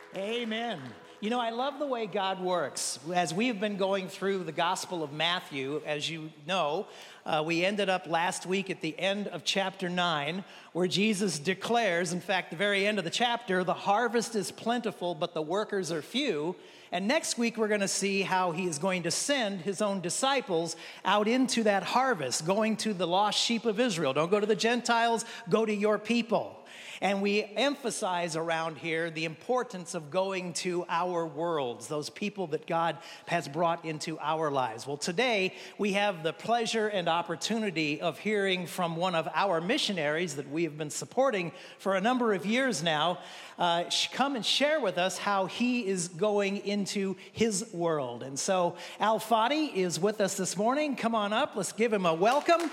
Amen. You know, I love the way God works. As we've been going through the Gospel of Matthew, as you know, we ended up last week at the end of chapter 9, where Jesus declares, in fact, the very end of the chapter, the harvest is plentiful, but the workers are few. And next week, we're going to see how he is going to send his own disciples out into that harvest, going to the lost sheep of Israel. Don't go to the Gentiles, go to your people. And we emphasize around here the importance of going to our worlds, those people that God has brought into our lives. Well, today we have the pleasure and opportunity of hearing from one of our missionaries that we have been supporting for a number of years now, come and share with us how he is going into his world. And so Al Fadi is with us this morning. Come on up. Let's give him a welcome.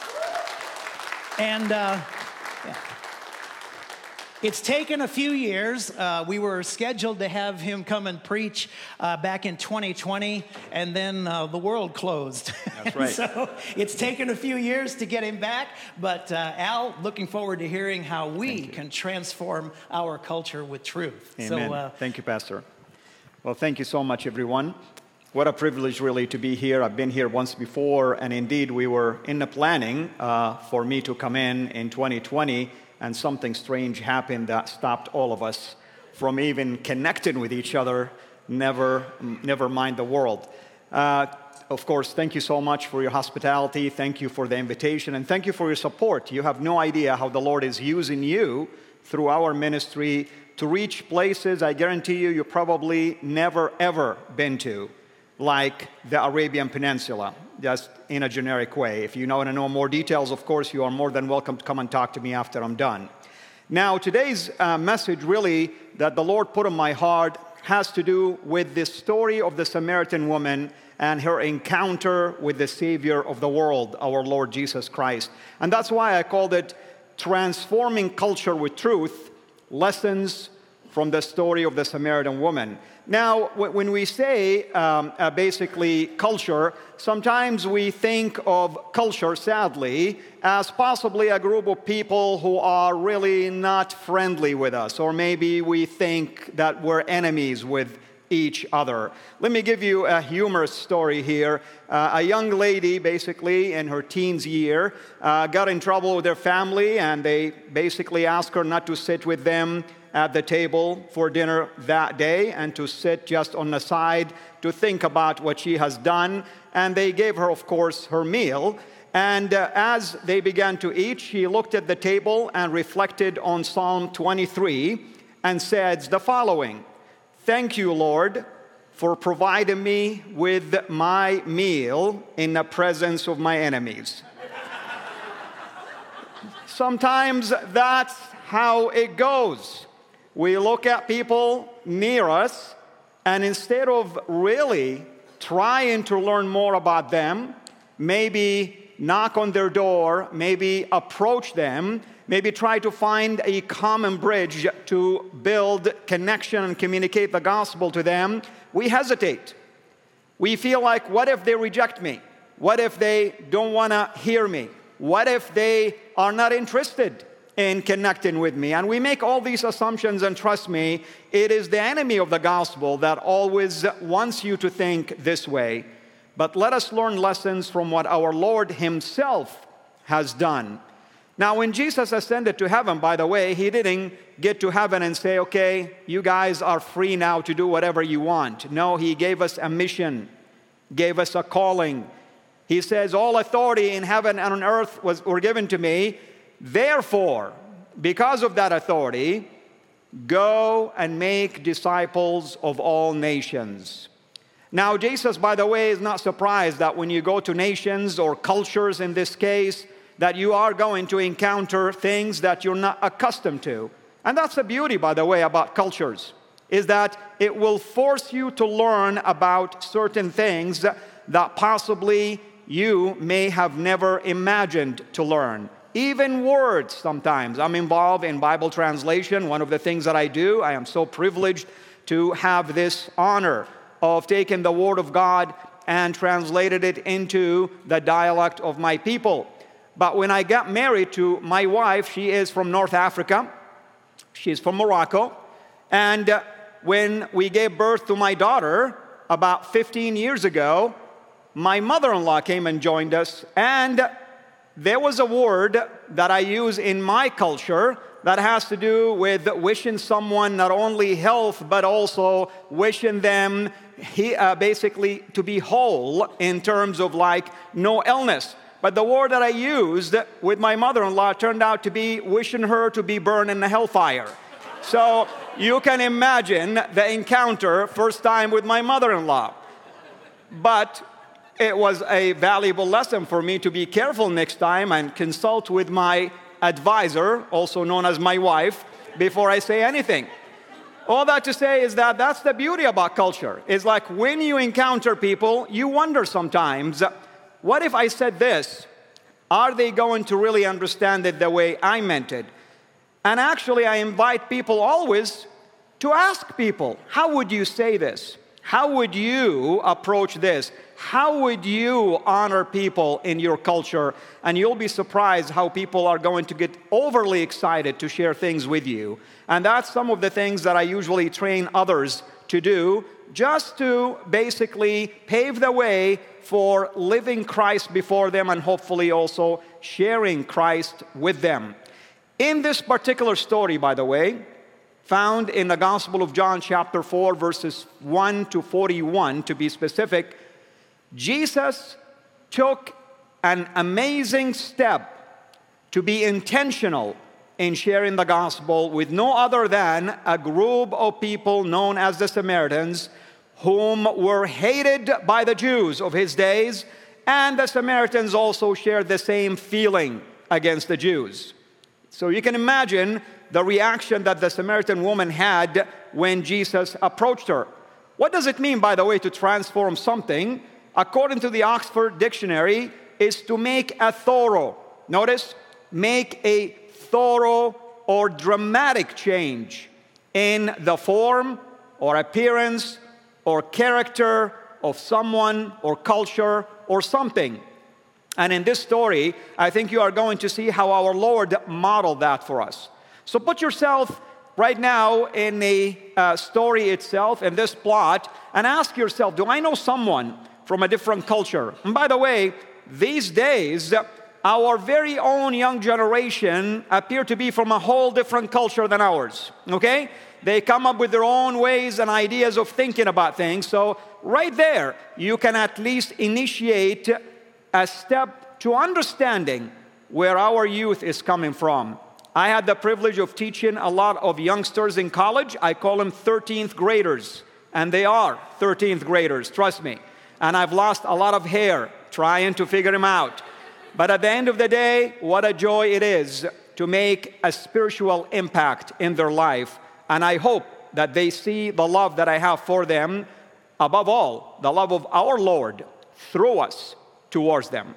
And it's taken a few years. We were scheduled to have him come and preach back in 2020, and then the world closed. That's right. So it's taken a few years to get him back, but Al, looking forward to hearing how we can transform our culture with truth. Amen. So, thank you, Pastor. Well, thank you so much, everyone. What a privilege, really, to be here. I've been here once before, and indeed, we were in the planning for me to come in 2020, and something strange happened that stopped all of us from even connecting with each other, never mind the world. Of course, thank you so much for your hospitality. Thank you for the invitation, and thank you for your support. You have no idea how the Lord is using you through our ministry to reach places I guarantee you probably never, ever been to, like the Arabian Peninsula, just in a generic way. If you want to know more details, of course, you are more than welcome to come and talk to me after I'm done. Now, today's message really that the Lord put on my heart has to do with the story of the Samaritan woman and her encounter with the Savior of the world, our Lord Jesus Christ. And that's why I called it Transforming Culture with Truth, Lessons from the Story of the Samaritan Woman. Now, when we say basically culture, sometimes we think of culture, sadly, as possibly a group of people who are really not friendly with us, or maybe we think that we're enemies with each other. Let me give you a humorous story here. A young lady, basically in her teens year, got in trouble with her family, and they basically asked her not to sit with them at the table for dinner that day and to sit just on the side to think about what she has done. And they gave her, of course, her meal. And as they began to eat, she looked at the table and reflected on Psalm 23 and said the following: "Thank you, Lord, for providing me with my meal in the presence of my enemies." Sometimes that's how it goes. We look at people near us, and instead of really trying to learn more about them, maybe knock on their door, maybe approach them, maybe try to find a common bridge to build connection and communicate the gospel to them, we hesitate. We feel like, what if they reject me? What if they don't want to hear me? What if they are not interested in connecting with me? And we make all these assumptions, and trust me, it is the enemy of the gospel that always wants you to think this way. But let us learn lessons from what our Lord himself has done. Now, when Jesus ascended to heaven, by the way, he didn't get to heaven and say, okay, you guys are free now to do whatever you want. No, he gave us a mission, gave us a calling. He says, all authority in heaven and on earth were given to me. Therefore, because of that authority, go and make disciples of all nations. Now, Jesus, by the way, is not surprised that when you go to nations or cultures in this case, that you are going to encounter things that you're not accustomed to. And that's the beauty, by the way, about cultures, is that it will force you to learn about certain things that possibly you may have never imagined to learn. Even words sometimes. I'm involved in Bible translation. One of the things that I do, I am so privileged to have this honor of taking the Word of God and translated it into the dialect of my people. But when I got married to my wife, she is from North Africa. She's from Morocco. And when we gave birth to my daughter about 15 years ago, my mother-in-law came and joined us, and there was a word that I use in my culture that has to do with wishing someone not only health, but also wishing them basically to be whole in terms of like no illness. But the word that I used with my mother-in-law turned out to be wishing her to be burned in the hellfire. So you can imagine the encounter first time with my mother-in-law. But it was a valuable lesson for me to be careful next time and consult with my advisor, also known as my wife, before I say anything. All that to say is that that's the beauty about culture. It's like when you encounter people, you wonder sometimes, what if I said this? Are they going to really understand it the way I meant it? And actually, I invite people always to ask people, how would you say this? How would you approach this? How would you honor people in your culture? And you'll be surprised how people are going to get overly excited to share things with you. And that's some of the things that I usually train others to do, just to basically pave the way for living Christ before them and hopefully also sharing Christ with them. In this particular story, by the way, found in the Gospel of John chapter 4, verses 1 to 41, to be specific, Jesus took an amazing step to be intentional in sharing the gospel with no other than a group of people known as the Samaritans, whom were hated by the Jews of his days, and the Samaritans also shared the same feeling against the Jews. So you can imagine the reaction that the Samaritan woman had when Jesus approached her. What does it mean, by the way, to transform something? According to the Oxford Dictionary, is to make a thorough, notice, make a thorough or dramatic change in the form or appearance or character of someone or culture or something. And in this story, I think you are going to see how our Lord modeled that for us. So put yourself right now in the story itself, in this plot, and ask yourself, do I know someone from a different culture? And by the way, these days, our very own young generation appear to be from a whole different culture than ours, okay? They come up with their own ways and ideas of thinking about things. So right there, you can at least initiate a step to understanding where our youth is coming from. I had the privilege of teaching a lot of youngsters in college. I call them 13th graders, and they are 13th graders, trust me. And I've lost a lot of hair trying to figure them out. But at the end of the day, what a joy it is to make a spiritual impact in their life. And I hope that they see the love that I have for them, above all, the love of our Lord through us towards them.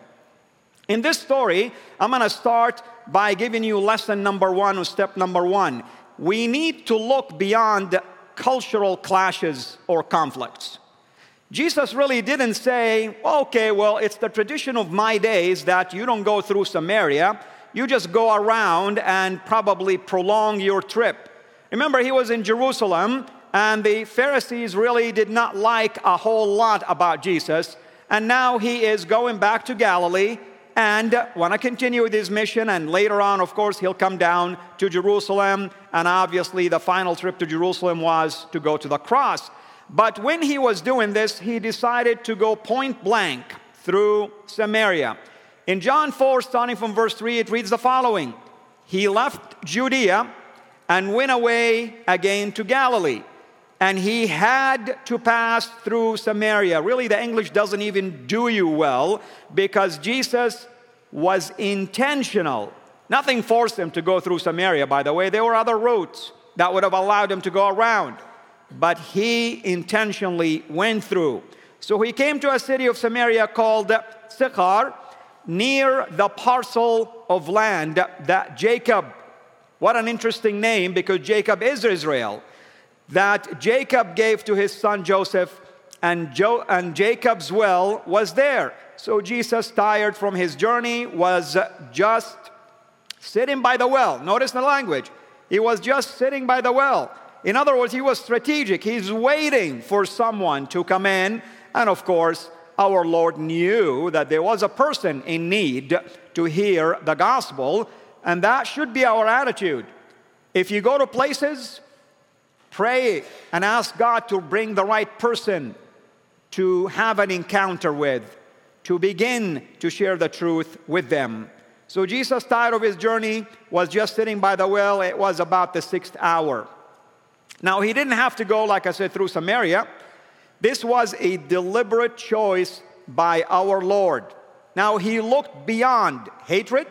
In this story, I'm going to start by giving you lesson number one, or step number one. We need to look beyond cultural clashes or conflicts. Jesus really didn't say, okay, well, it's the tradition of my days that you don't go through Samaria. You just go around and probably prolong your trip. Remember, he was in Jerusalem, and the Pharisees really did not like a whole lot about Jesus. And now he is going back to Galilee and want to continue with his mission. And later on, of course, he'll come down to Jerusalem. And obviously, the final trip to Jerusalem was to go to the cross. But when he was doing this, he decided to go point blank through Samaria. In John 4, starting from verse 3, it reads the following. He left Judea and went away again to Galilee. And he had to pass through Samaria. Really, the English doesn't even do you well, because Jesus was intentional. Nothing forced him to go through Samaria, by the way. There were other routes that would have allowed him to go around. But he intentionally went through. So he came to a city of Samaria called Sychar, near the parcel of land that Jacob, what an interesting name, because Jacob is Israel, that Jacob gave to his son Joseph, and Jacob's well was there. So Jesus, tired from his journey, was just sitting by the well. Notice the language. He was just sitting by the well. In other words, he was strategic. He's waiting for someone to come in. And of course, our Lord knew that there was a person in need to hear the gospel. And that should be our attitude. If you go to places, pray and ask God to bring the right person to have an encounter with, to begin to share the truth with them. So Jesus, tired of his journey, was just sitting by the well. It was about the 6th hour. Now, he didn't have to go, like I said, through Samaria. This was a deliberate choice by our Lord. Now, he looked beyond hatred,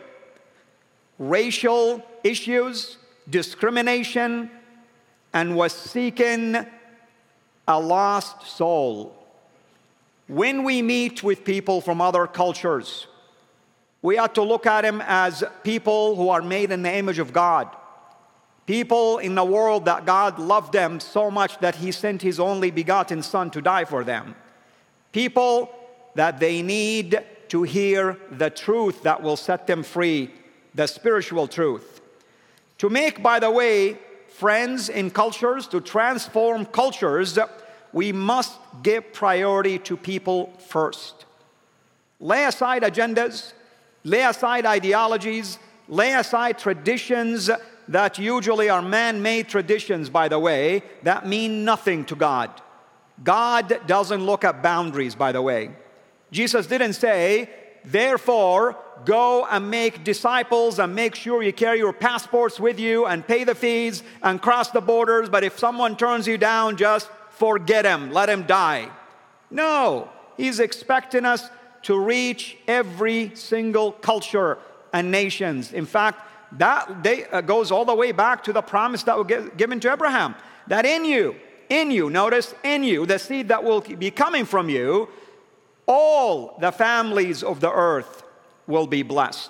racial issues, discrimination, and was seeking a lost soul. When we meet with people from other cultures, we ought to look at them as people who are made in the image of God. People in the world that God loved them so much that he sent his only begotten Son to die for them. People that they need to hear the truth that will set them free, the spiritual truth. To make, by the way, friends in cultures, to transform cultures, we must give priority to people first. Lay aside agendas, lay aside ideologies, lay aside traditions that usually are man-made traditions, by the way, that mean nothing to God. God doesn't look at boundaries, by the way. Jesus didn't say, therefore, go and make disciples and make sure you carry your passports with you and pay the fees and cross the borders, but if someone turns you down, just forget him, let him die. No, he's expecting us to reach every single culture and nations. In fact, that goes all the way back to the promise that was given to Abraham, that in you, notice, in you, the seed that will be coming from you, all the families of the earth will be blessed.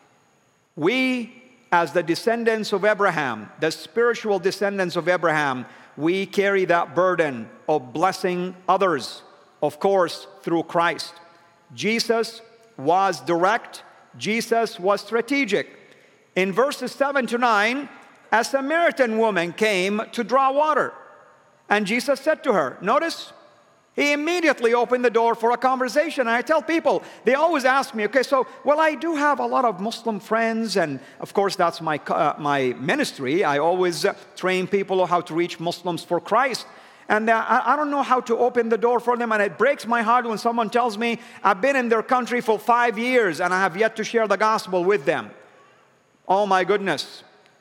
We, as the descendants of Abraham, the spiritual descendants of Abraham, we carry that burden of blessing others, of course, through Christ. Jesus was direct. Jesus was strategic. In verses 7 to 9, a Samaritan woman came to draw water. And Jesus said to her, notice, he immediately opened the door for a conversation. And I tell people, they always ask me, okay, so, well, I do have a lot of Muslim friends. And of course, that's my ministry. I always train people how to reach Muslims for Christ. And I don't know how to open the door for them. And it breaks my heart when someone tells me, I've been in their country for 5 years and I have yet to share the gospel with them. Oh my goodness,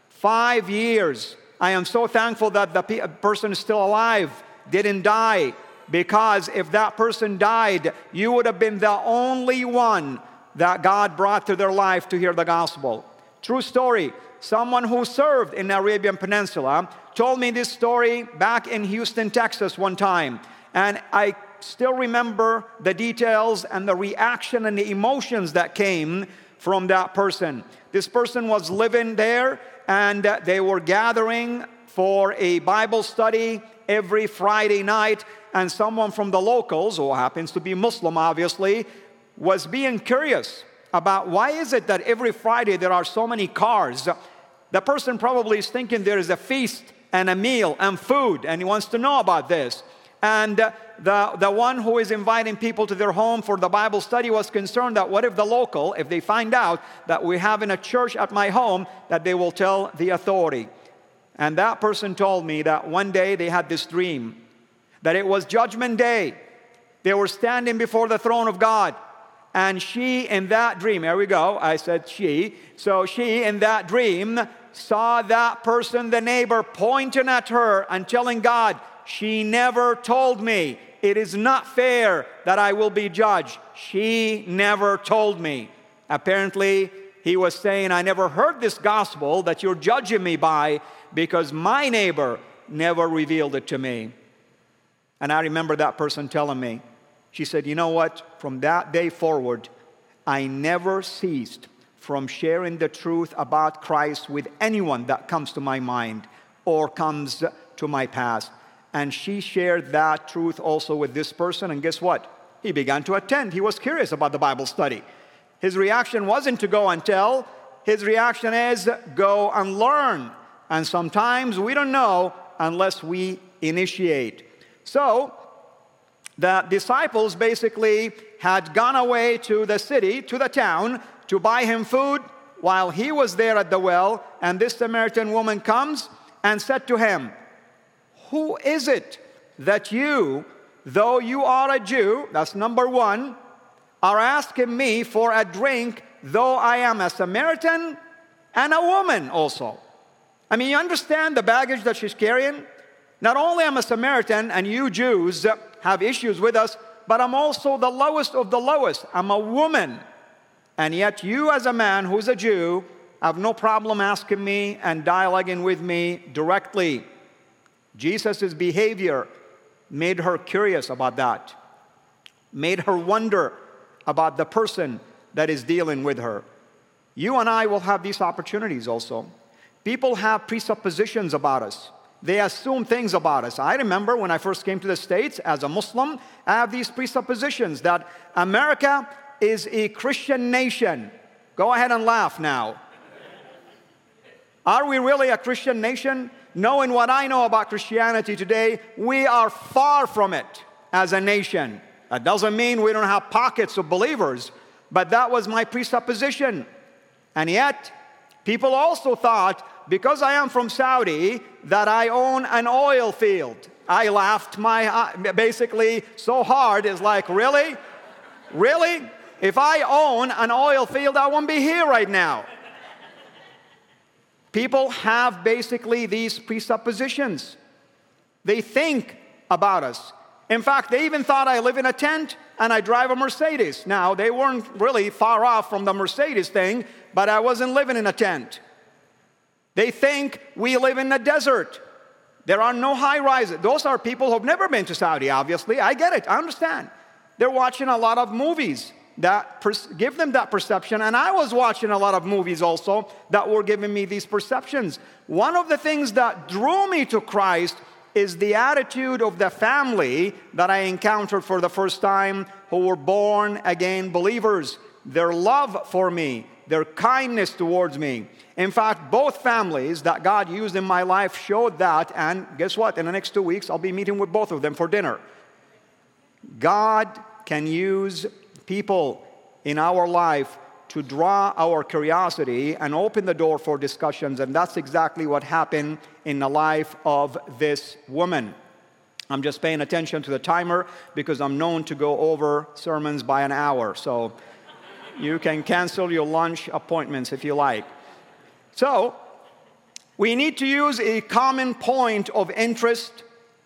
5 years. I am so thankful that the person is still alive, didn't die. Because if that person died, you would have been the only one that God brought to their life to hear the gospel. True story. Someone who served in the Arabian Peninsula told me this story back in Houston, Texas one time. And I still remember the details and the reaction and the emotions that came from that person. This person was living there and they were gathering for a Bible study every Friday night. And someone from the locals, who happens to be Muslim obviously, was being curious about why is it that every Friday there are so many cars. The person probably is thinking there is a feast and a meal and food, and he wants to know about this. And the one who is inviting people to their home for the Bible study was concerned that what if the local, if they find out that we're having a church at my home, that they will tell the authority. And that person told me that one day they had this dream, that it was Judgment Day. They were standing before the throne of God. And she, in that dream, here we go, I said she. So she, in that dream, saw that person, the neighbor, pointing at her and telling God, she never told me. It is not fair that I will be judged. She never told me. Apparently, he was saying, I never heard this gospel that you're judging me by because my neighbor never revealed it to me. And I remember that person telling me, she said, you know what? From that day forward, I never ceased from sharing the truth about Christ with anyone that comes to my mind or comes to my past. And she shared that truth also with this person. And guess what? He began to attend. He was curious about the Bible study. His reaction wasn't to go and tell. His reaction is, go and learn. And sometimes we don't know unless we initiate. So, the disciples basically had gone away to the city, to the town, to buy him food while he was there at the well, and this Samaritan woman comes and said to him, "Who is it that you, though you are a Jew," that's number one, "are asking me for a drink, though I am a Samaritan and a woman also?" I mean, you understand the baggage that she's carrying? Not only am I a Samaritan and you Jews have issues with us, but I'm also the lowest of the lowest. I'm a woman. And yet you as a man who's a Jew have no problem asking me and dialoguing with me directly. Jesus' behavior made her curious about that, made her wonder about the person that is dealing with her. You and I will have these opportunities also. People have presuppositions about us. They assume things about us. I remember when I first came to the States as a Muslim, I have these presuppositions that America is a Christian nation. Go ahead and laugh now. Are we really a Christian nation? Knowing what I know about Christianity today, we are far from it as a nation. That doesn't mean we don't have pockets of believers, but that was my presupposition. And yet, people also thought, because I am from Saudi, that I own an oil field. I laughed basically so hard, it's like, really? Really? If I own an oil field, I won't be here right now. People have basically these presuppositions. They think about us. In fact, they even thought I live in a tent and I drive a Mercedes. Now, they weren't really far off from the Mercedes thing, but I wasn't living in a tent. They think we live in the desert. There are no high-rises. Those are people who have never been to Saudi, obviously. I get it. I understand. They're watching a lot of movies that give them that perception. And I was watching a lot of movies also that were giving me these perceptions. One of the things that drew me to Christ is the attitude of the family that I encountered for the first time who were born again believers. Their love for me, their kindness towards me. In fact, both families that God used in my life showed that, and guess what? In the next 2 weeks, I'll be meeting with both of them for dinner. God can use people in our life to draw our curiosity and open the door for discussions, and that's exactly what happened in the life of this woman. I'm just paying attention to the timer because I'm known to go over sermons by an hour, so you can cancel your lunch appointments if you like. So, we need to use a common point of interest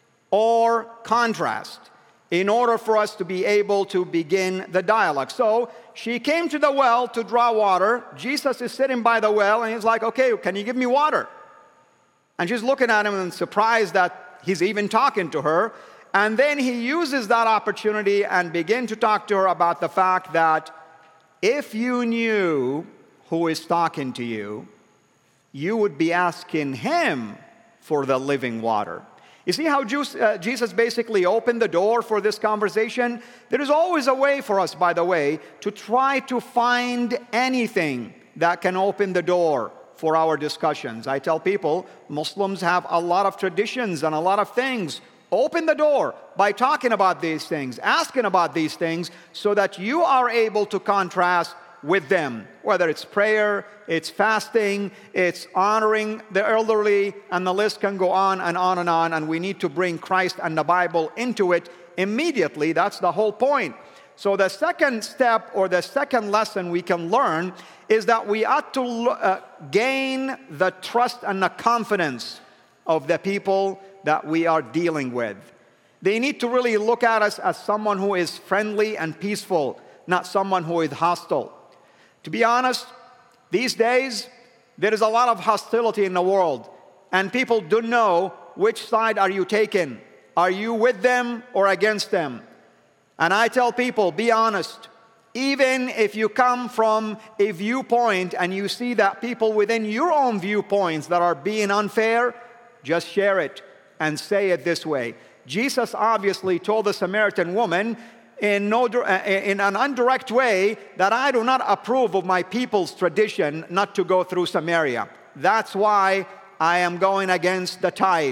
or contrast in order for us to be able to begin the dialogue. So, she came to the well to draw water. Jesus is sitting by the well, and he's like, "Okay, can you give me water?" And she's looking at him and surprised that he's even talking to her. And then he uses that opportunity and begin to talk to her about the fact that if you knew who is talking to you, you would be asking him for the living water. You see how Jesus basically opened the door for this conversation? There is always a way for us, by the way, to try to find anything that can open the door for our discussions. I tell people, Muslims have a lot of traditions and a lot of things. Open the door by talking about these things, asking about these things, so that you are able to contrast with them, whether it's prayer, it's fasting, it's honoring the elderly, and the list can go on and on and on, and we need to bring Christ and the Bible into it immediately. That's the whole point. So the second step or the second lesson we can learn is that we ought to gain the trust and the confidence of the people that we are dealing with. They need to really look at us as someone who is friendly and peaceful, not someone who is hostile. To be honest, these days, there is a lot of hostility in the world, and people don't know which side are you taking. Are you with them or against them? And I tell people, be honest. Even if you come from a viewpoint and you see that people within your own viewpoints that are being unfair, just share it and say it this way. Jesus obviously told the Samaritan woman in an indirect way that I do not approve of my people's tradition not to go through Samaria. That's why I am going against the tide.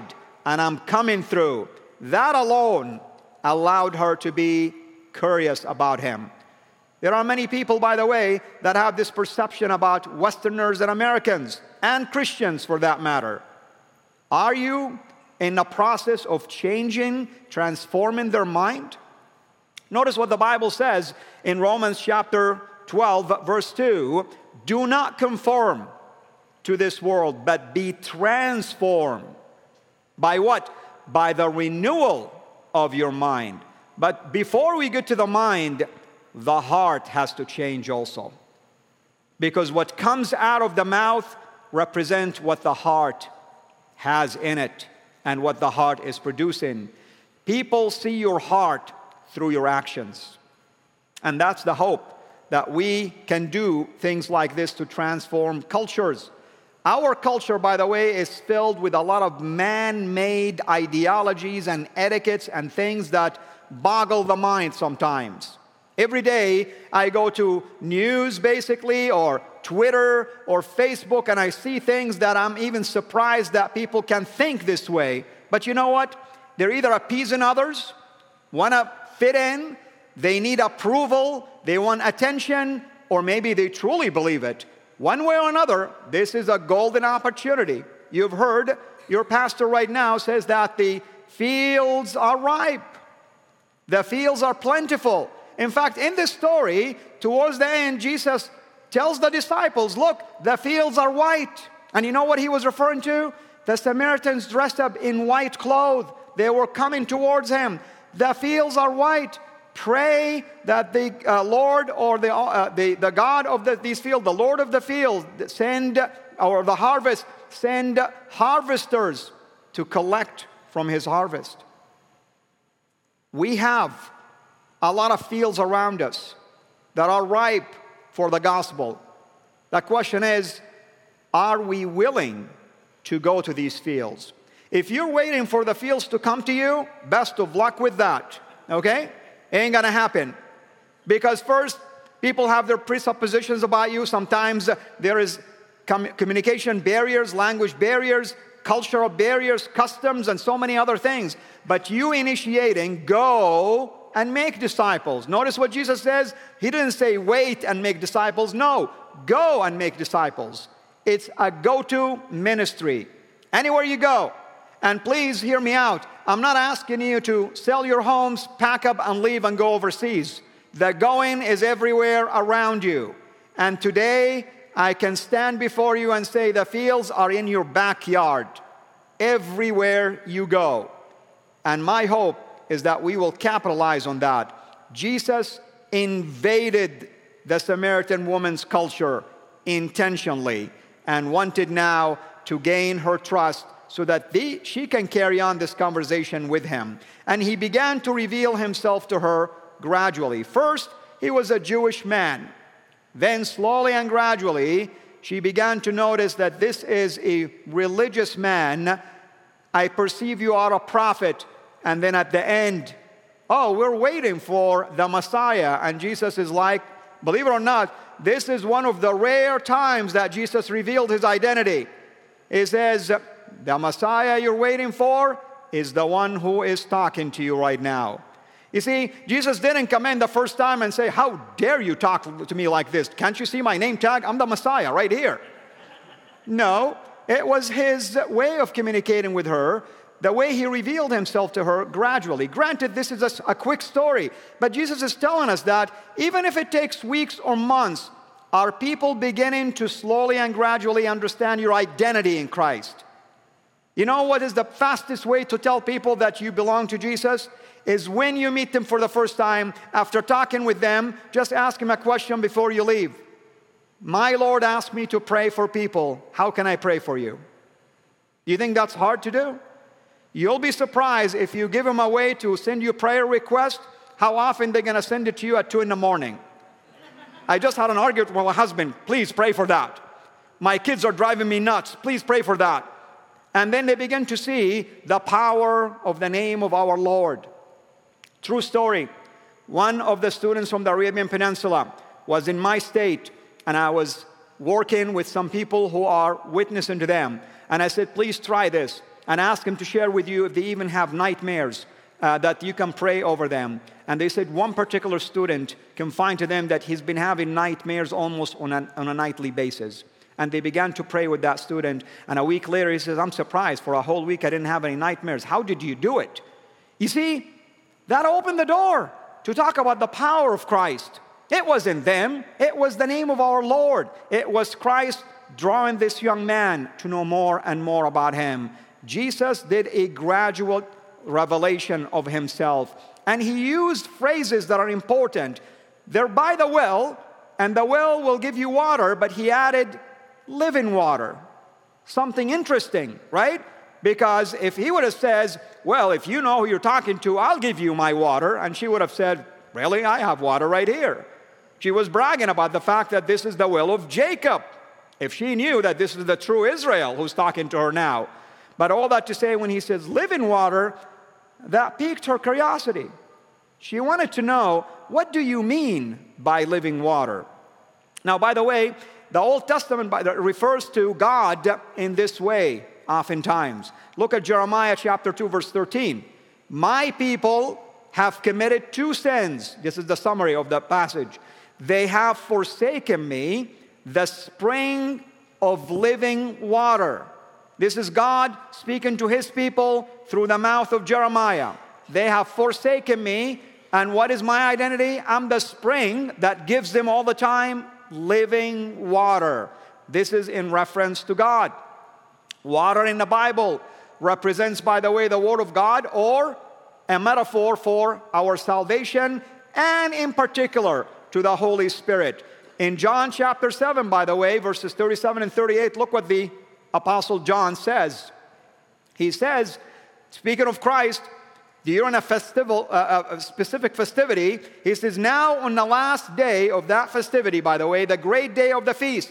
and I'm coming through. That alone allowed her to be curious about him. There are many people, by the way, that have this perception about Westerners and Americans, and Christians for that matter. Are you in the process of changing, transforming their mind? Notice what the Bible says in Romans chapter 12, verse 2. Do not conform to this world, but be transformed. By what? By the renewal of your mind. But before we get to the mind, the heart has to change also. Because what comes out of the mouth represents what the heart has in it and what the heart is producing. People see your heart through your actions. And that's the hope, that we can do things like this to transform cultures. Our culture, by the way, is filled with a lot of man-made ideologies and etiquettes and things that boggle the mind sometimes. Every day I go to news basically, or Twitter or Facebook, and I see things that I'm even surprised that people can think this way. But you know what? They're either appeasing others, want to fit in, they need approval, they want attention, or maybe they truly believe it. One way or another, this is a golden opportunity. You've heard your pastor right now says that the fields are ripe. The fields are plentiful. In fact, in this story, towards the end, Jesus tells the disciples, look, the fields are white. And you know what he was referring to? The Samaritans dressed up in white clothes. They were coming towards him. The fields are white. Pray that the Lord, or the God of these fields, the Lord of the field, send harvesters to collect from his harvest. We have a lot of fields around us that are ripe for the gospel. The question is, are we willing to go to these fields? If you're waiting for the fields to come to you, best of luck with that, okay? Ain't gonna happen. Because first, people have their presuppositions about you. Sometimes there is communication barriers, language barriers, cultural barriers, customs, and so many other things. But you initiating, go and make disciples. Notice what Jesus says. He didn't say wait and make disciples. No, go and make disciples. It's a go-to ministry. Anywhere you go. And please hear me out. I'm not asking you to sell your homes, pack up and leave and go overseas. The going is everywhere around you. And today, I can stand before you and say the fields are in your backyard. Everywhere you go. And my hope is that we will capitalize on that. Jesus invaded the Samaritan woman's culture intentionally and wanted now to gain her trust so that she can carry on this conversation with him. And he began to reveal himself to her gradually. First, he was a Jewish man. Then slowly and gradually, she began to notice that this is a religious man. I perceive you are a prophet. And then at the end, oh, we're waiting for the Messiah. And Jesus is like, believe it or not, this is one of the rare times that Jesus revealed his identity. He says, the Messiah you're waiting for is the one who is talking to you right now. You see, Jesus didn't come in the first time and say, how dare you talk to me like this? Can't you see my name tag? I'm the Messiah right here. No, it was his way of communicating with her, the way he revealed himself to her gradually. Granted, this is a quick story, but Jesus is telling us that even if it takes weeks or months, are people beginning to slowly and gradually understand your identity in Christ? You know what is the fastest way to tell people that you belong to Jesus? Is when you meet them for the first time, after talking with them, just ask him a question before you leave. My Lord asked me to pray for people. How can I pray for you? You think that's hard to do? You'll be surprised if you give them a way to send you a prayer request, how often they're going to send it to you at 2 a.m. I just had an argument with my husband. Please pray for that. My kids are driving me nuts. Please pray for that. And then they begin to see the power of the name of our Lord. True story. One of the students from the Arabian Peninsula was in my state, and I was working with some people who are witnessing to them. And I said, please try this. and ask him to share with you if they even have nightmares, that you can pray over them. And they said one particular student confided to them that he's been having nightmares almost on a nightly basis. And they began to pray with that student. And a week later, he says, I'm surprised. For a whole week, I didn't have any nightmares. How did you do it? You see, that opened the door to talk about the power of Christ. It wasn't them. It was the name of our Lord. It was Christ drawing this young man to know more and more about him. Jesus did a gradual revelation of himself. And he used phrases that are important. They're by the well, and the well will give you water, but he added living water. Something interesting, right? Because if he would have said, well, if you know who you're talking to, I'll give you my water. And she would have said, really, I have water right here. She was bragging about the fact that this is the will of Jacob. If she knew that this is the true Israel who's talking to her now. But all that to say, when he says living water, that piqued her curiosity. She wanted to know, what do you mean by living water? Now, by the way, the Old Testament refers to God in this way oftentimes. Look at Jeremiah chapter 2, verse 13. My people have committed two sins. This is the summary of the passage. They have forsaken me, the spring of living water. This is God speaking to his people through the mouth of Jeremiah. They have forsaken me, and what is my identity? I'm the spring that gives them all the time living water. This is in reference to God. Water in the Bible represents, by the way, the Word of God, or a metaphor for our salvation, and in particular to the Holy Spirit. In John chapter 7, by the way, verses 37 and 38, look what the Apostle John says. He says, speaking of Christ, during a specific festivity, he says, now on the last day of that festivity, by the way, the great day of the feast,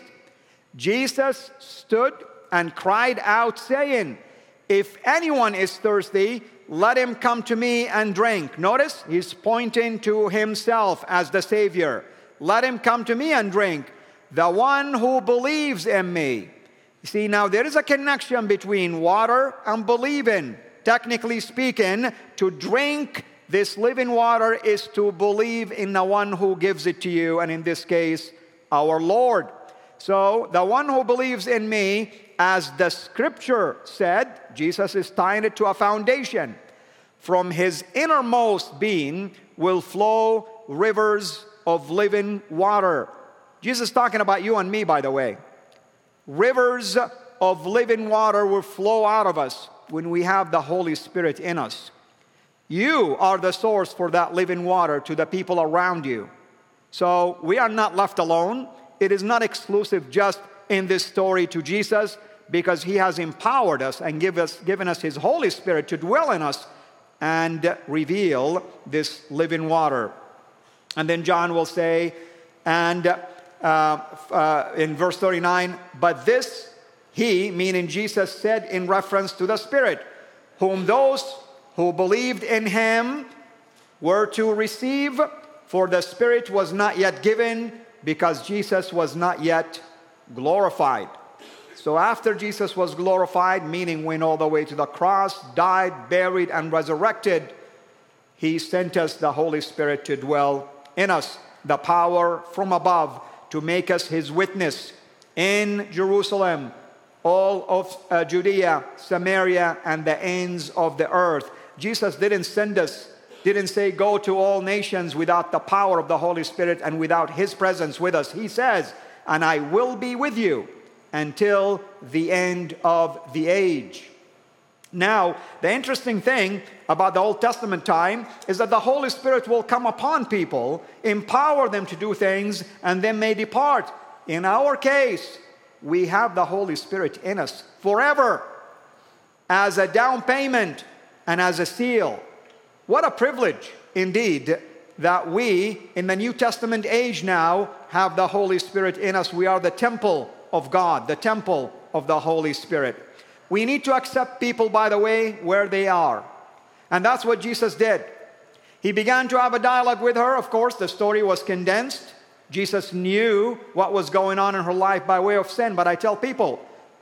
Jesus stood and cried out, saying, if anyone is thirsty, let him come to me and drink. Notice, he's pointing to himself as the Savior. Let him come to me and drink. The one who believes in me. You see, now there is a connection between water and believing. Technically speaking, to drink this living water is to believe in the one who gives it to you, and in this case, our Lord. So, the one who believes in me, as the scripture said, Jesus is tying it to a foundation. From his innermost being will flow rivers of living water. Jesus is talking about you and me, by the way. Rivers of living water will flow out of us when we have the Holy Spirit in us. You are the source for that living water to the people around you. So we are not left alone. It is not exclusive just in this story to Jesus, because he has empowered us and given us his Holy Spirit to dwell in us and reveal this living water. And then John will say, and in verse 39, but this he, meaning Jesus, said in reference to the Spirit, whom those who believed in him were to receive, for the Spirit was not yet given, because Jesus was not yet glorified. So after Jesus was glorified, meaning went all the way to the cross, died, buried, and resurrected, he sent us the Holy Spirit to dwell in us, the power from above to make us his witness in Jerusalem, all of Judea, Samaria, and the ends of the earth. Jesus didn't say go to all nations without the power of the Holy Spirit and without his presence with us. He says, and I will be with you until the end of the age. Now, the interesting thing about the Old Testament time is that the Holy Spirit will come upon people, empower them to do things, and then may depart. In our case, we have the Holy Spirit in us forever as a down payment and as a seal. What a privilege indeed that we in the New Testament age now have the Holy Spirit in us. We are the temple of God, the temple of the Holy Spirit. We need to accept people, by the way, where they are. And that's what Jesus did. He began to have a dialogue with her. Of course, the story was condensed. Jesus knew what was going on in her life by way of sin. But I tell people,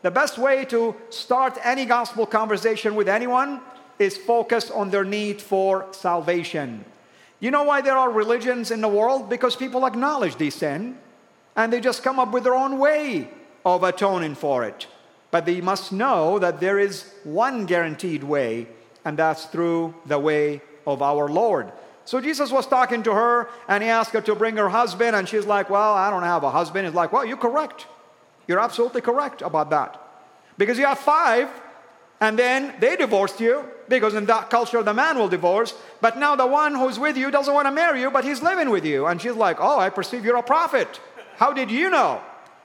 the best way to start any gospel conversation with anyone is focus on their need for salvation. You know why there are religions in the world? Because people acknowledge they sin, and they just come up with their own way of atoning for it. But they must know that there is one guaranteed way, and that's through the way of our Lord. So Jesus was talking to her, and he asked her to bring her husband, and she's like, well, I don't have a husband. He's like, well, you're correct. You're absolutely correct about that. Because you have 5, and then they divorced you, because in that culture the man will divorce, but now the one who's with you doesn't want to marry you, but he's living with you. And she's like, oh, I perceive you're a prophet. How did you know?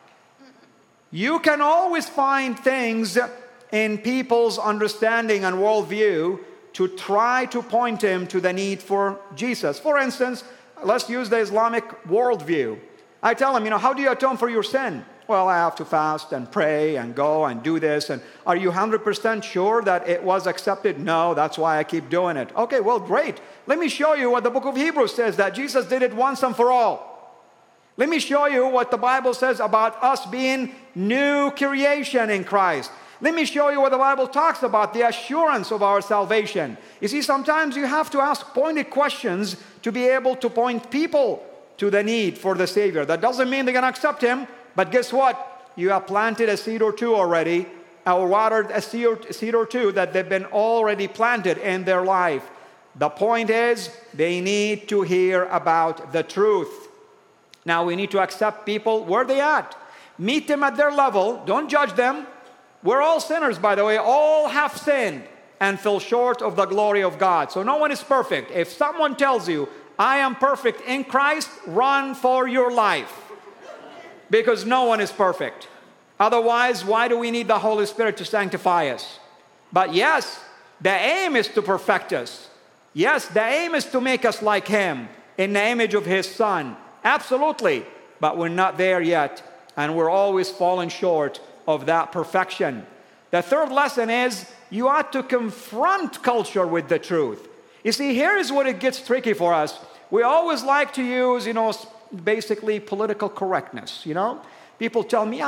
You can always find things in people's understanding and worldview to try to point him to the need for Jesus. For instance, let's use the Islamic worldview. I tell him, how do you atone for your sin? Well, I have to fast and pray and go and do this. And are you 100% sure that it was accepted? No, that's why I keep doing it. Okay, well, great. Let me show you what the book of Hebrews says, that Jesus did it once and for all. Let me show you what the Bible says about us being new creation in Christ. Let me show you what the Bible talks about, the assurance of our salvation. You see, sometimes you have to ask pointed questions to be able to point people to the need for the Savior. That doesn't mean they're going to accept him, but guess what? You have planted a seed or two already, or watered a seed or two that they've been already planted in their life. The point is, they need to hear about the truth. Now, we need to accept people where they at. Meet them at their level. Don't judge them. We're all sinners, by the way. All have sinned and fell short of the glory of God. So no one is perfect. If someone tells you, I am perfect in Christ, run for your life. Because no one is perfect. Otherwise, why do we need the Holy Spirit to sanctify us? But yes, the aim is to perfect us. Yes, the aim is to make us like him in the image of his Son. Absolutely. But we're not there yet. And we're always falling short of that perfection. The third lesson is you ought to confront culture with the truth. You see, here is what it gets tricky for us. We always like to use, basically political correctness, People tell me,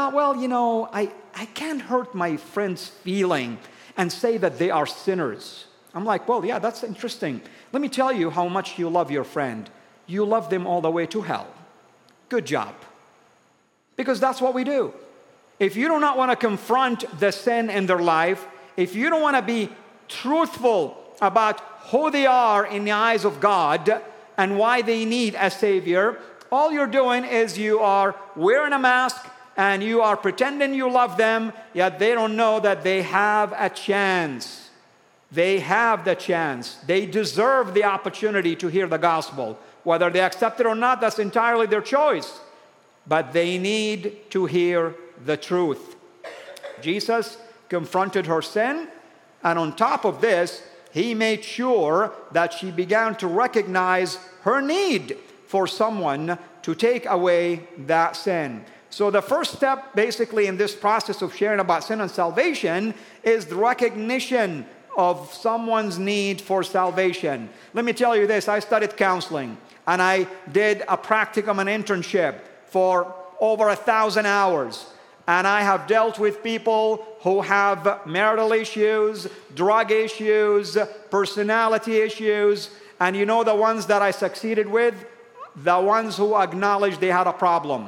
I can't hurt my friend's feeling and say that they are sinners. I'm like, well, yeah, that's interesting. Let me tell you how much you love your friend. You love them all the way to hell. Good job. Because that's what we do. If you do not want to confront the sin in their life, if you don't want to be truthful about who they are in the eyes of God and why they need a Savior, all you're doing is you are wearing a mask and you are pretending you love them, yet they don't know that they have a chance. They have the chance. They deserve the opportunity to hear the gospel. Whether they accept it or not, that's entirely their choice. But they need to hear the truth. Jesus confronted her sin, and on top of this, he made sure that she began to recognize her need for someone to take away that sin. So the first step basically in this process of sharing about sin and salvation is the recognition of someone's need for salvation. Let me tell you this, I studied counseling and I did a practicum and internship for over 1,000 hours. And I have dealt with people who have marital issues, drug issues, personality issues. And you know the ones that I succeeded with? The ones who acknowledge they had a problem.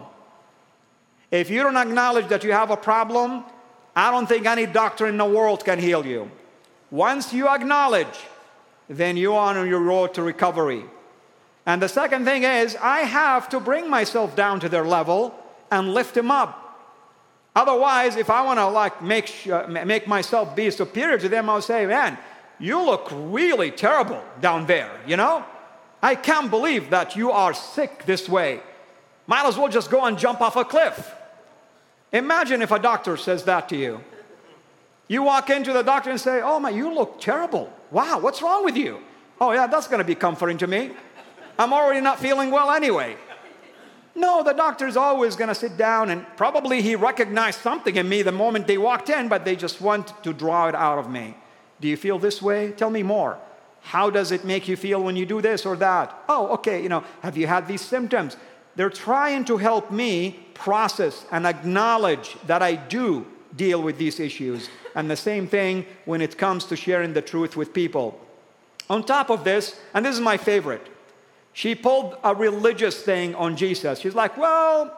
If you don't acknowledge that you have a problem, I don't think any doctor in the world can heal you. Once you acknowledge, then you are on your road to recovery. And the second thing is, I have to bring myself down to their level and lift them up. Otherwise, if I want to make myself be superior to them, I'll say, man, you look really terrible down there, I can't believe that you are sick this way. Might as well just go and jump off a cliff. Imagine if a doctor says that to you. You walk into the doctor and say, oh, man, you look terrible. Wow, what's wrong with you? Oh, yeah, that's going to be comforting to me. I'm already not feeling well anyway. No, the doctor's always going to sit down and probably he recognized something in me the moment they walked in, but they just want to draw it out of me. Do you feel this way? Tell me more. How does it make you feel when you do this or that? Oh, okay, have you had these symptoms? They're trying to help me process and acknowledge that I do deal with these issues. And the same thing when it comes to sharing the truth with people. On top of this, and this is my favorite, she pulled a religious thing on Jesus. She's like, well,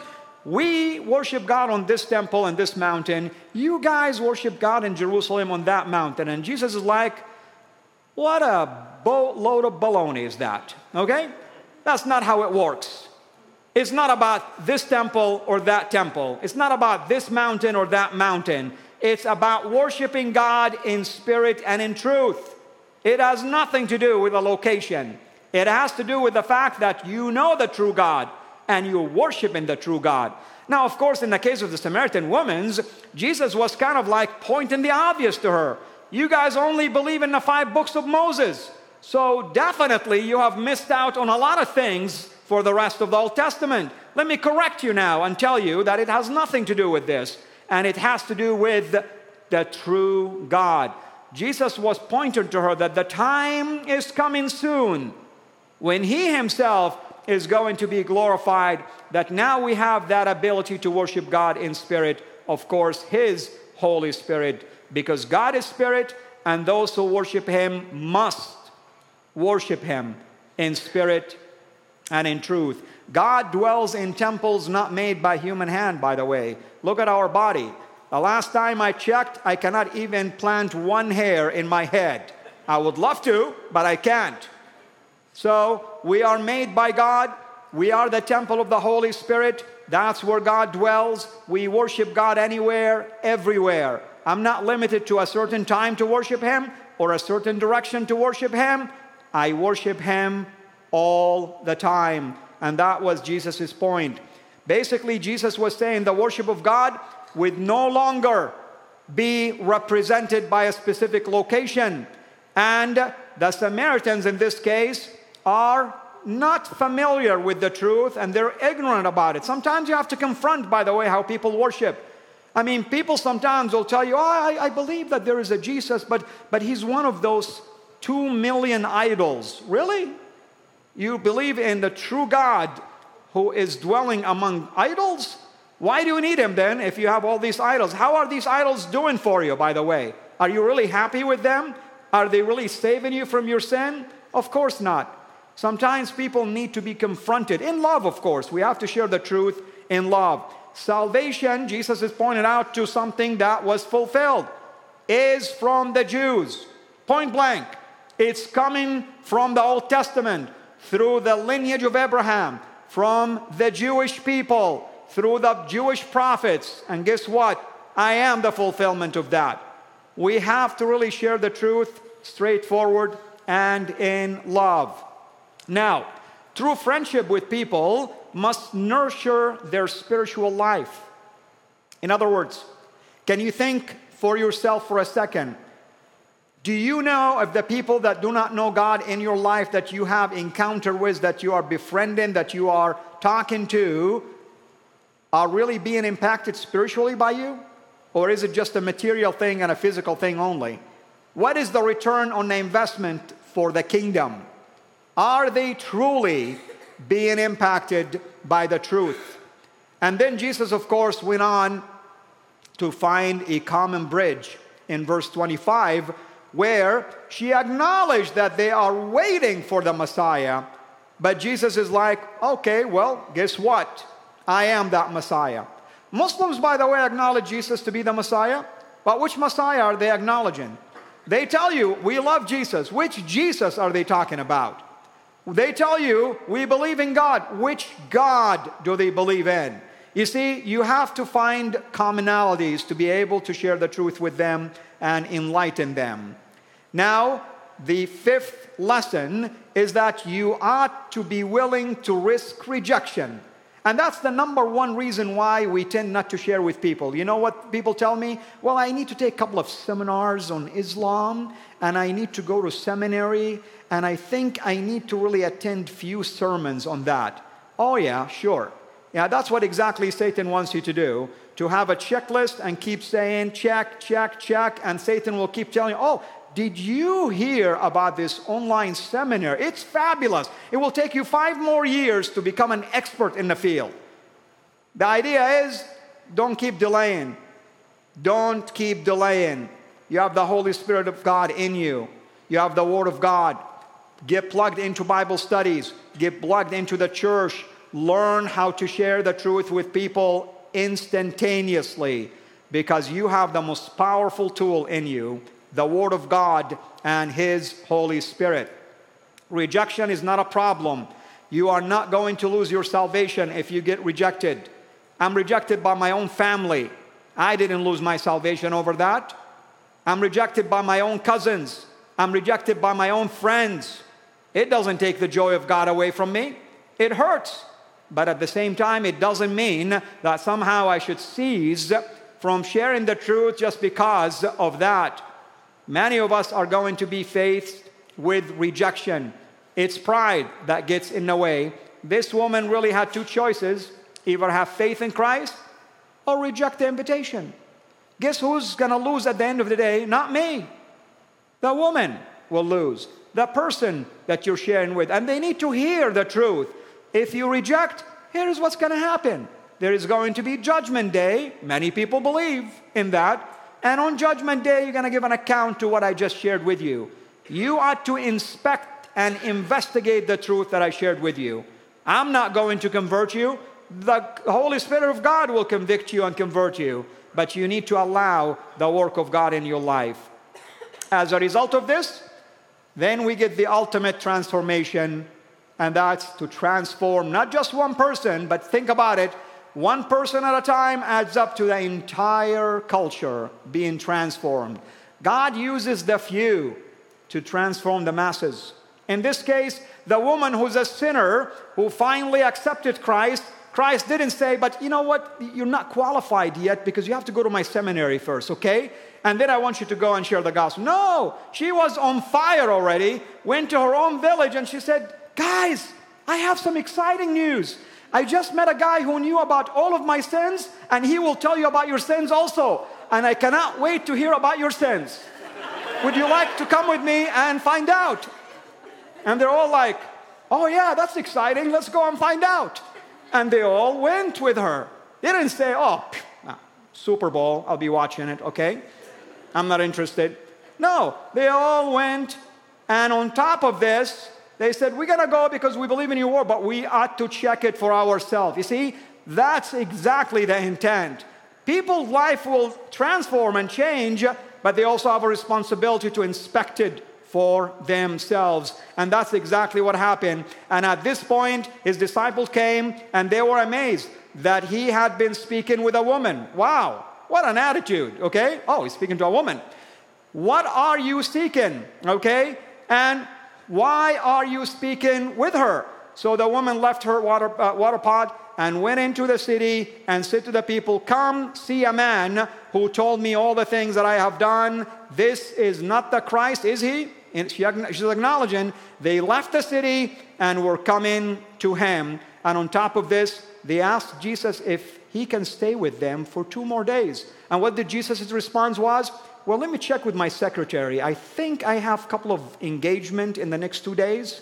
we worship God on this temple and this mountain. You guys worship God in Jerusalem on that mountain. And Jesus is like, what a boatload of baloney is that? Okay? That's not how it works. It's not about this temple or that temple. It's not about this mountain or that mountain. It's about worshiping God in spirit and in truth. It has nothing to do with a location. It has to do with the fact that you know the true God and you worship in the true God. Now, of course, in the case of the Samaritan woman, Jesus was kind of like pointing the obvious to her. You guys only believe in the 5 books of Moses. So definitely you have missed out on a lot of things for the rest of the Old Testament. Let me correct you now and tell you that it has nothing to do with this. And it has to do with the true God. Jesus was pointing to her that the time is coming soon when He Himself is going to be glorified, that now we have that ability to worship God in spirit, of course, His Holy Spirit, because God is spirit, and those who worship Him must worship Him in spirit and in truth. God dwells in temples not made by human hand, by the way. Look at our body. The last time I checked, I cannot even plant one hair in my head. I would love to, but I can't. So we are made by God. We are the temple of the Holy Spirit. That's where God dwells. We worship God anywhere, everywhere. I'm not limited to a certain time to worship Him or a certain direction to worship Him. I worship Him all the time. And that was Jesus' point. Basically, Jesus was saying the worship of God would no longer be represented by a specific location. And the Samaritans in this case are not familiar with the truth, and they're ignorant about it. Sometimes you have to confront, by the way, how people worship. I mean, people sometimes will tell you, I believe that there is a Jesus, but He's one of those 2 million idols. Really? You believe in the true God who is dwelling among idols? Why do you need Him then if you have all these idols? How are these idols doing for you, by the way? Are you really happy with them? Are they really saving you from your sin? Of course not. Sometimes people need to be confronted in love, of course. We have to share the truth in love. Salvation, Jesus has pointed out to something that was fulfilled, is from the Jews. Point blank. It's coming from the Old Testament, through the lineage of Abraham, from the Jewish people, through the Jewish prophets. And guess what? I am the fulfillment of that. We have to really share the truth straightforward and in love. Now, true friendship with people must nurture their spiritual life. In other words, can you think for yourself for a second? Do you know of the people that do not know God in your life that you have encounter with, that you are befriending, that you are talking to, are really being impacted spiritually by you? Or is it just a material thing and a physical thing only? What is the return on the investment for the kingdom? Are they truly being impacted by the truth? And then Jesus, of course, went on to find a common bridge in verse 25, where she acknowledged that they are waiting for the Messiah. But Jesus is like, okay, well, guess what? I am that Messiah. Muslims, by the way, acknowledge Jesus to be the Messiah. But which Messiah are they acknowledging? They tell you, we love Jesus. Which Jesus are they talking about? They tell you, we believe in God. Which God do they believe in? You see, you have to find commonalities to be able to share the truth with them and enlighten them. Now, the fifth lesson is that you ought to be willing to risk rejection. And that's the number one reason why we tend not to share with people. You know what people tell me? Well, I need to take a couple of seminars on Islam, and I need to go to seminary, and I think I need to really attend few sermons on that. Oh yeah, sure. Yeah, that's what exactly Satan wants you to do, to have a checklist and keep saying check, check, check, and Satan will keep telling you, oh, did you hear about this online seminar? It's fabulous. It will take you 5 more years to become an expert in the field. The idea is, don't keep delaying. Don't keep delaying. You have the Holy Spirit of God in you. You have the Word of God. Get plugged into Bible studies. Get plugged into the church. Learn how to share the truth with people instantaneously, because you have the most powerful tool in you, the Word of God and His Holy Spirit. Rejection is not a problem. You are not going to lose your salvation if you get rejected. I'm rejected by my own family. I didn't lose my salvation over that. I'm rejected by my own cousins. I'm rejected by my own friends. It doesn't take the joy of God away from me. It hurts. But at the same time, it doesn't mean that somehow I should cease from sharing the truth just because of that. Many of us are going to be faced with rejection. It's pride that gets in the way. This woman really had two choices: either have faith in Christ or reject the invitation. Guess who's going to lose at the end of the day? Not me. The woman will lose. The person that you're sharing with. And they need to hear the truth. If you reject, here's what's going to happen. There is going to be Judgment Day. Many people believe in that. And on Judgment Day, you're going to give an account to what I just shared with you. You ought to inspect and investigate the truth that I shared with you. I'm not going to convert you. The Holy Spirit of God will convict you and convert you. But you need to allow the work of God in your life. As a result of this, then we get the ultimate transformation. And that's to transform not just one person, but think about it. One person at a time adds up to the entire culture being transformed. God uses the few to transform the masses. In this case, the woman who's a sinner who finally accepted Christ, Christ didn't say, but you know what? You're not qualified yet because you have to go to my seminary first, okay? And then I want you to go and share the gospel. No, she was on fire already, went to her own village and she said, guys, I have some exciting news. I just met a guy who knew about all of my sins, and he will tell you about your sins also. And I cannot wait to hear about your sins. Would you like to come with me and find out? And they're all like, oh yeah, that's exciting. Let's go and find out. And they all went with her. They didn't say, oh, Super Bowl, I'll be watching it, okay? I'm not interested. No, they all went. And on top of this, they said, we're going to go because we believe in your word, but we ought to check it for ourselves. You see, that's exactly the intent. People's life will transform and change, but they also have a responsibility to inspect it for themselves. And that's exactly what happened. And at this point, his disciples came and they were amazed that he had been speaking with a woman. Wow, what an attitude, okay? Oh, he's speaking to a woman. What are you seeking, okay? And why are you speaking with her? So the woman left her water pot and went into the city and said to the people, come see a man who told me all the things that I have done. This is not the Christ, is he? And she's acknowledging they left the city and were coming to him. And on top of this, they asked Jesus if he can stay with them for 2 more days. And what did Jesus' response was? Well, let me check with my secretary. I think I have a couple of engagement in the next 2 days.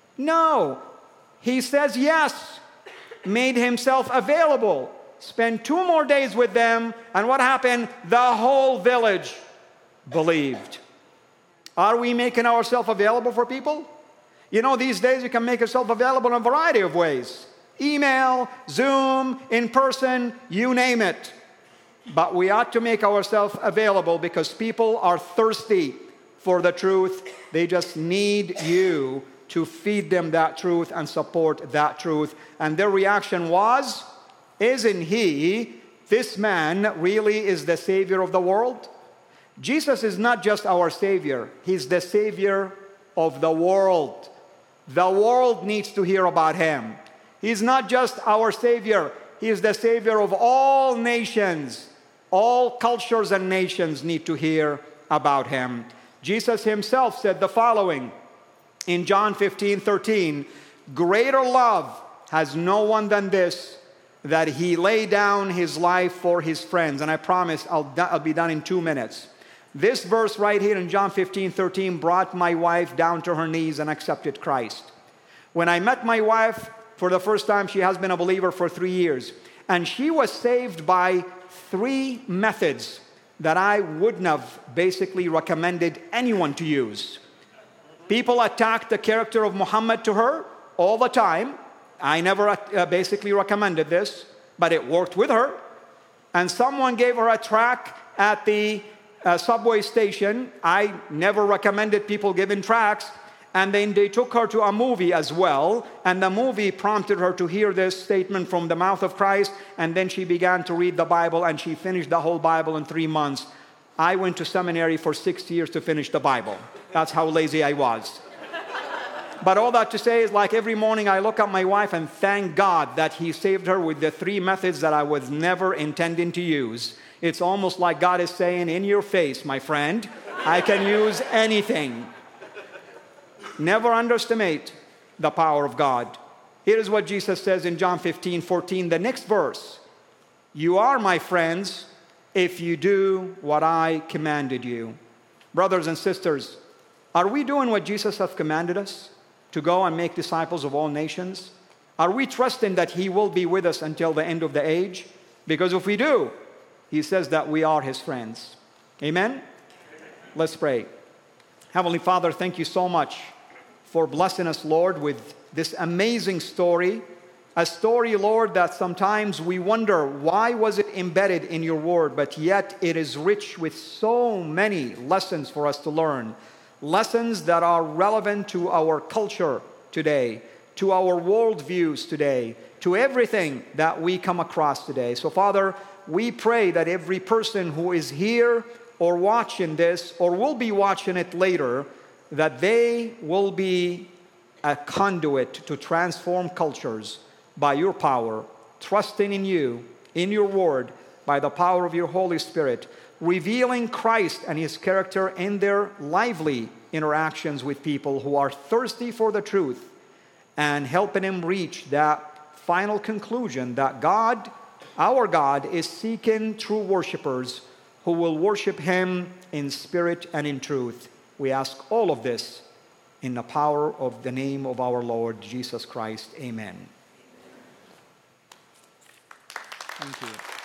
No. He says yes. Made himself available. Spent 2 more days with them. And what happened? The whole village believed. Are we making ourselves available for people? You know, these days you can make yourself available in a variety of ways. Email, Zoom, in person, you name it. But we ought to make ourselves available because people are thirsty for the truth. They just need you to feed them that truth and support that truth. And their reaction was, isn't he, this man, really is the Savior of the world? Jesus is not just our Savior. He's the Savior of the world. The world needs to hear about him. He's not just our Savior. He is the Savior of all nations. All cultures and nations need to hear about him. Jesus himself said the following in John 15:13, greater love has no one than this, that he lay down his life for his friends. And I promise I'll be done in 2 minutes. This verse right here in John 15:13 brought my wife down to her knees and accepted Christ. When I met my wife for the first time, she has been a believer for 3 years. And she was saved by 3 methods. that I wouldn't have basically recommended anyone to use. People attacked the character of Muhammad to her all the time. I never basically recommended this, but it worked with her. And someone gave her a tract at the subway station. I never recommended people giving tracts. And then they took her to a movie as well. And the movie prompted her to hear this statement from the mouth of Christ. And then she began to read the Bible, and she finished the whole Bible in 3 months. I went to seminary for 6 years to finish the Bible. That's how lazy I was. But all that to say is, like, every morning I look at my wife and thank God that He saved her with the 3 methods that I was never intending to use. It's almost like God is saying, in your face, my friend, I can use anything. Never underestimate the power of God. Here is what Jesus says in John 15:14, the next verse. You are my friends if you do what I commanded you. Brothers and sisters, are we doing what Jesus has commanded us? To go and make disciples of all nations? Are we trusting that He will be with us until the end of the age? Because if we do, He says that we are His friends. Amen? Let's pray. Heavenly Father, thank you so much for blessing us, Lord, with this amazing story. A story, Lord, that sometimes we wonder, why was it embedded in your word? But yet it is rich with so many lessons for us to learn. Lessons that are relevant to our culture today, to our worldviews today, to everything that we come across today. So, Father, we pray that every person who is here or watching this or will be watching it later, that they will be a conduit to transform cultures by your power, trusting in you, in your word, by the power of your Holy Spirit, revealing Christ and His character in their lively interactions with people who are thirsty for the truth, and helping them reach that final conclusion that God, our God, is seeking true worshipers who will worship Him in spirit and in truth. We ask all of this in the power of the name of our Lord Jesus Christ. Amen. Thank you.